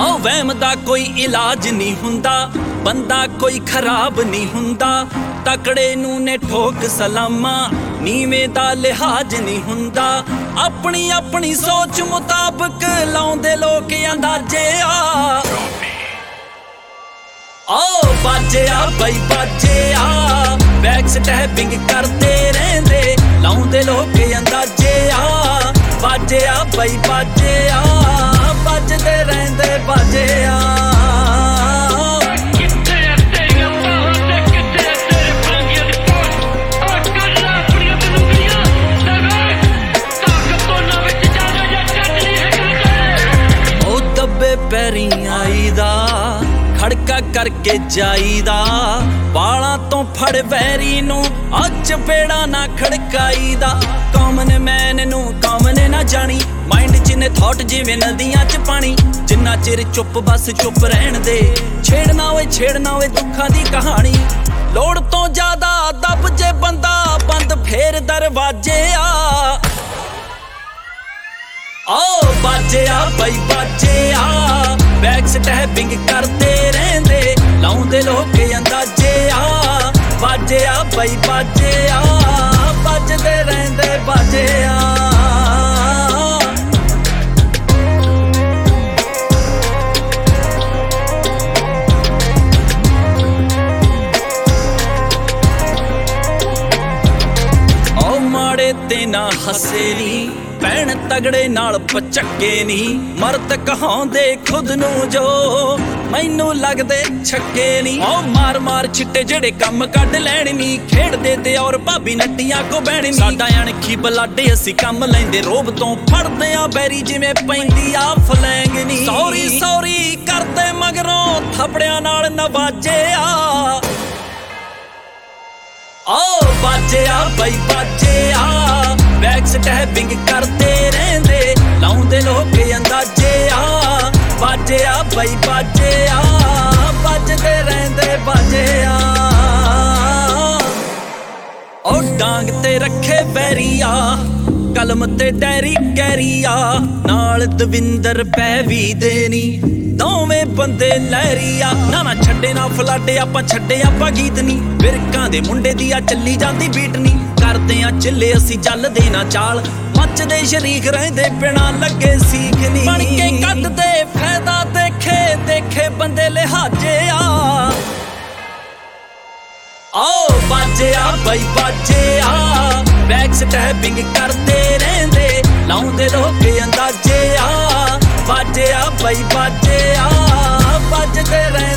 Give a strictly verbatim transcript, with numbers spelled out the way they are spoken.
ओ वहम दा कोई इलाज नहीं हुंदा, बंदा कोई खराब नहीं हुंदा। तकड़े नूं ने ठोक सलामा, नीवें दा लिहाज नहीं हुंदा। अपनी अपनी सोच मुताबिक लाउंदे लोक अंदाजे आ। ओ बाजे आ बई बाजे आ, बैक स्टैपिंग करते रहंदे, लाउंदे लोक अंदाजे आ। बाजे आ बई बाजे आ, बजदे रहंदे बाजे आ। पैरी आईदा खड़का करके जाईदा, बालां तो फड़ वैरी नू अच पेड़ा ना खड़काईदा। कॉमन मैन नू कॉमन ना जानी, माइंड च ने थॉट जिवें नदियां च पानी। जिन्ना चिर चुप बस चुप रहन दे, छेड़ना होए छेड़ना होए दुखां दी कहानी। लोड़ तो ज्यादा दब जे बंदा, बंद फेर दरवाजे आ। ओ बाजे आ बई बाजे आ, बैक स्टैपिंग करते रहंदे, लाउंदे लोक अंदाजे आ। बाजे आ बई बाजे आ, बजदे रहंदे बाजे आ। ओ माड़े ते ना हसे नी, भैन तगड़े नाल पचक्के नी। मर्द कहाउंदे खुद नू जो, मैनू लगदे छक्के नी। ओ मार मार छिट्टे जेड़े कम कढ लैण नी, खेड़दे ते और भाभी नट्टियां को बैण नी। साडा अणखी बलाडे असी कम लैंदे, रोब तो फड़दे आ बैरी जिवें पैंदी आ फलैंग नी। सौरी सौरी करदे मगरों थपड़ियां नाल नवाजे आ। ओ बाजे आ बई बाजे आ, बैक स्टैपिंग करते रहंदे, लाउंदे लोक अंदाजे आ। बाजे आ बई बाजे आ, बजदे रहंदे बाजे आ। ओ डांग ते रखे बैरिया, कलम ते डैरी कैरिया, नाल दविंदर पैवी देनी। दोवें बंदे लहरिया, ना ना छड्डे ना फलाडे, आपां छड्डे आपां गीत नी। बिरकां दे मुंडे दी आ चली जांदी बीट नी। करदे आ चिल्ले असी चलदे ना चाल, मचदे शरीक रहिंदे बिना लगे सीख नी। बन के कड्डदे फायदा देखे देखे बंदे लिहाजे आ। ओ बाजे आ बई बाजे आ, बैक स्टैपिंग करते रहंदे, लाउंदे लोक अंदाजे आ। बाजे आ बई बाजे आ, बजदे रह